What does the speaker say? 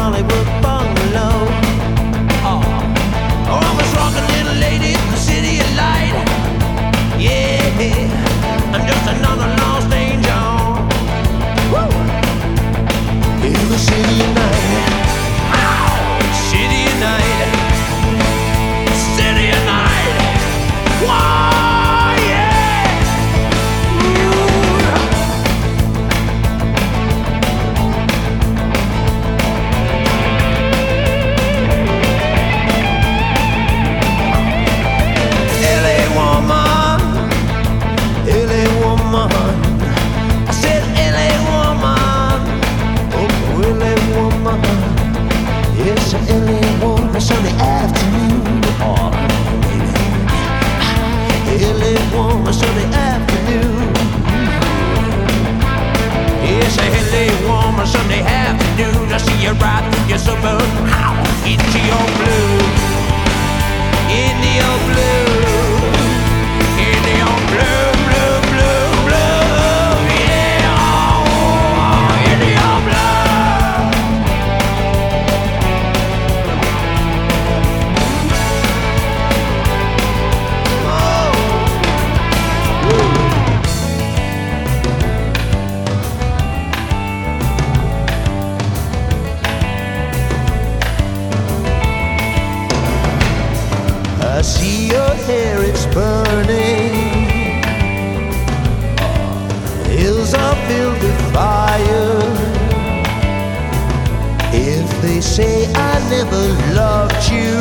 Hollywood bungalow. Oh, I'm a drunken little lady in the city of light. Yeah, I'm just another lost angel. Woo! In the city of night. City of night. City of night. Whoa, yeah. LA woman, LA woman. I said LA woman. Oh, LA woman. Yes, an LA woman Sunday afternoon. Oh, LA woman Sunday afternoon. Yes, a LA woman Sunday afternoon. I see you right through your suburb into your blue, into your blue, into your blue, blue, blue, blue. Yeah, oh, into your blue. I see your hair, it's burning. Hills are filled with fire. If they say I never loved you,